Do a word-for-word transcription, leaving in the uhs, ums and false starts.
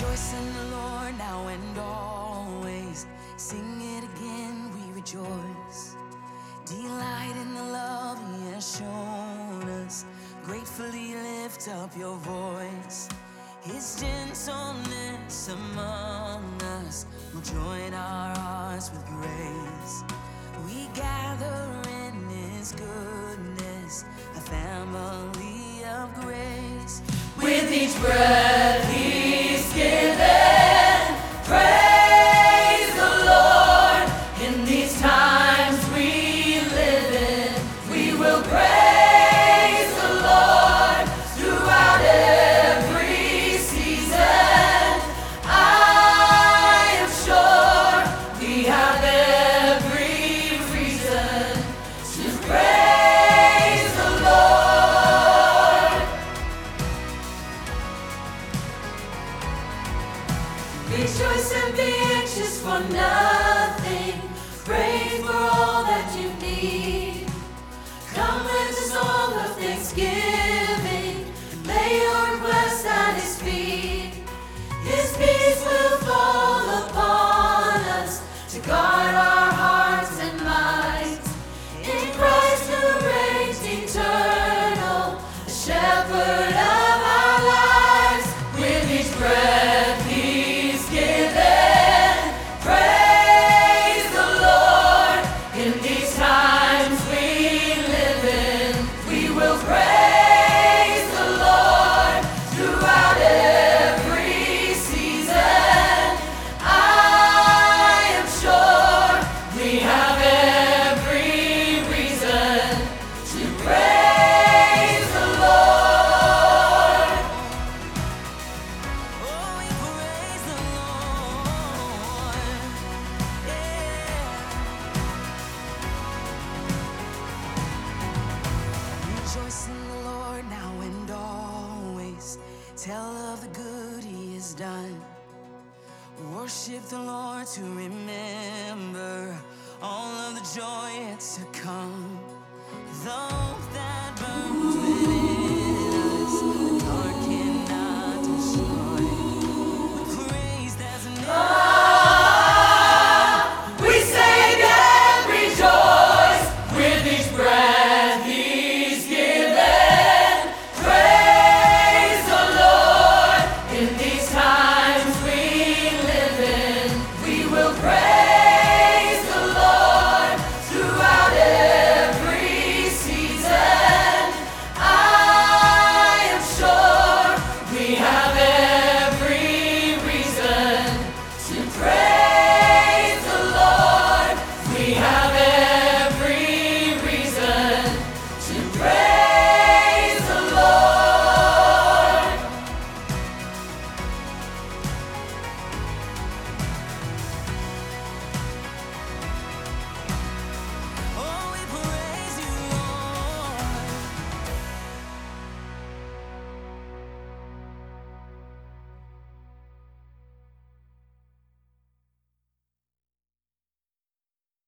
Rejoice in the Lord now and always. Sing it again, we rejoice. Delight in the love He has shown us. Gratefully lift up your voice. His gentleness among us will join our hearts with grace. We gather in His goodness, a family of grace. With each breath He's given, praise the Lord. In these times we live in, we will praise the Lord throughout every season. I am sure we have every reason to praise the Lord. Rejoice and be anxious for nothing. Pray for all that you need. Come with a song of thanksgiving. Lay your requests at His feet. His peace will fall upon us to guard our hearts and minds. In Christ who reigns eternal, the shepherd of our lives. With each breath He's given, praise the Lord. In these times we live in, we will praise the Lord throughout every season. I am sure we have every reason to praise the Lord. Oh, we praise the Lord. Yeah. Rejoice in the Lord now and always. Tell of the good He has done. Worship the Lord to remember all of the joy yet to come. Though that burns within.